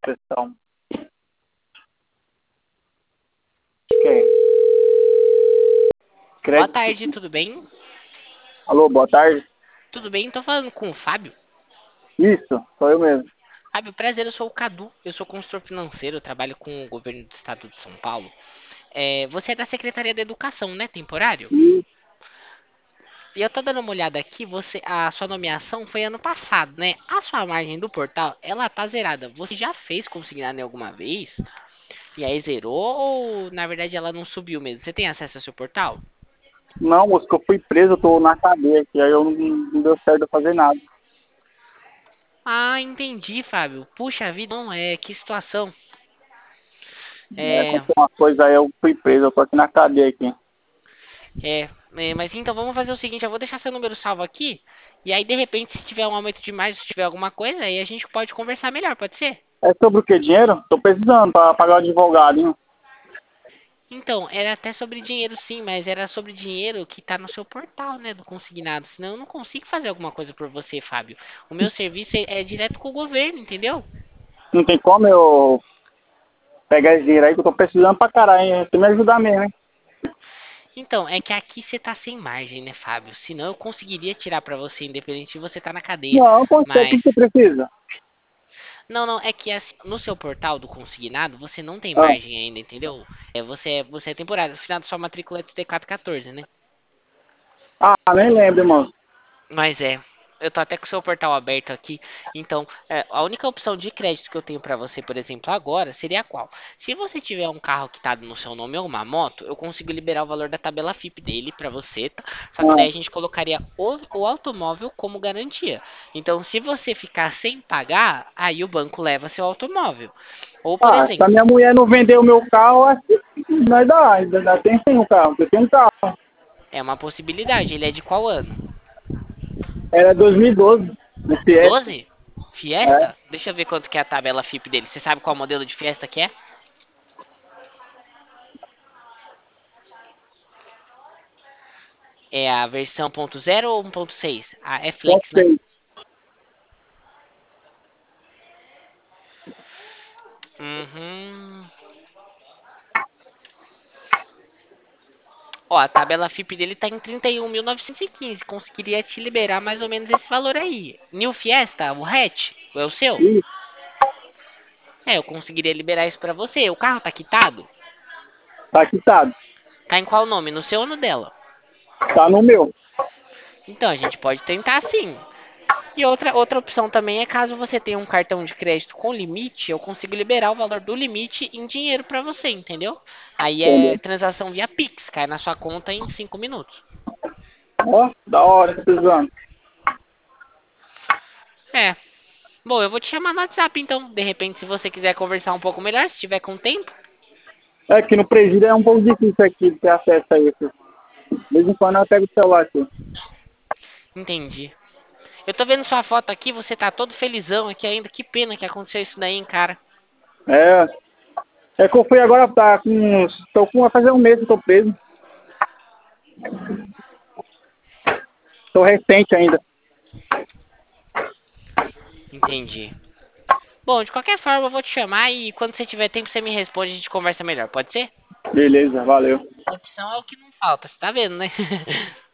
pressão. Ok. Boa tarde, tudo bem? Alô, boa tarde. Tudo bem? Tô falando com o Fábio. Isso, sou eu mesmo. Fábio, prazer, eu sou o Cadu. Eu sou consultor financeiro, eu trabalho com o governo do estado de São Paulo. Você é da Secretaria da Educação, né? Temporário? E, E eu tô dando uma olhada aqui, a sua nomeação foi ano passado, né? A sua margem do portal, ela tá zerada. Você já fez consignado em alguma vez? E aí zerou ou na verdade ela não subiu mesmo? Você tem acesso ao seu portal? não, moço, que eu fui preso, eu tô na cadeia aqui, aí eu não deu certo eu fazer nada. Entendi, Fábio. Puxa vida, não é, que situação. É, Aconteceu uma coisa aí, eu fui preso, eu tô aqui na cadeia aqui. Mas então vamos fazer o seguinte, eu vou deixar seu número salvo aqui, e aí de repente se tiver um aumento de mais, se tiver alguma coisa, aí a gente pode conversar melhor, pode ser? É sobre o que, dinheiro? Tô precisando pra pagar o advogado, hein? Então, era até sobre dinheiro sim, mas era sobre dinheiro que tá no seu portal, né, do consignado, senão eu não consigo fazer alguma coisa por você, Fábio. O meu serviço é direto com o governo, entendeu? Não tem como eu pegar esse dinheiro aí que eu tô precisando pra caralho, hein? Tem que me ajudar mesmo, hein? Então, é que aqui você tá sem margem, né, Fábio? Senão eu conseguiria tirar pra você, independente de você tá na cadeia. Não, pode ser, o que Mas você precisa? Não, não, é que assim, no seu portal do consignado você não tem Ah, margem ainda, entendeu? Você é temporário, no final da sua matrícula é TT414, né? nem lembro, mano. Mas eu tô até com o seu portal aberto aqui, então a única opção de crédito que eu tenho pra você, por exemplo, agora, seria qual? Se você tiver um carro quitado no seu nome ou uma moto, eu consigo liberar o valor da tabela FIP dele pra você, tá? Só que Ah, daí a gente colocaria o automóvel como garantia. Então, se você ficar sem pagar, aí o banco leva seu automóvel. Ou, por se a exemplo, minha mulher não vender o meu carro, acho que nós dá, ainda tem sim um carro, porque tem um carro. é uma possibilidade. Ele é de qual ano? Era 2012, no Fiesta. 12? É, Fiesta? Deixa eu ver quanto que é a tabela FIP dele. Você sabe qual modelo de Fiesta que é? É a versão 1.0 ou 1.6? Ah, é ponto Flex, né? 6. Uhum. Ó, a tabela FIP dele tá em 31.915. Conseguiria te liberar mais ou menos esse valor aí. New Fiesta, o hatch, é o seu? Ih, Eu conseguiria liberar isso pra você. O carro tá quitado? tá quitado. Tá em qual nome? No seu ou no dela? Tá no meu. Então, a gente pode tentar sim. E outra opção também é caso você tenha um cartão de crédito com limite, eu consigo liberar o valor do limite em dinheiro pra você, entendeu? Aí é Entendeu? transação via Pix, cai na sua conta em 5 minutos. Ó, da hora, tá precisando. É. Bom, eu vou te chamar no WhatsApp então. De repente, se você quiser conversar um pouco melhor, se tiver com tempo. É que no presídio é um pouco difícil aqui de ter acesso a isso. De vez em quando eu pego o celular aqui. Entendi. Eu tô vendo sua foto aqui, você tá todo felizão aqui ainda. Que pena que aconteceu isso daí, hein, cara. É, é que eu fui agora, tá com tô com, vai fazer um mês que eu tô preso. Tô recente ainda. Entendi. Bom, de qualquer forma, eu vou te chamar e quando você tiver tempo, você me responde e a gente conversa melhor, pode ser? Beleza, valeu. Opção é o que não falta, você tá vendo, né?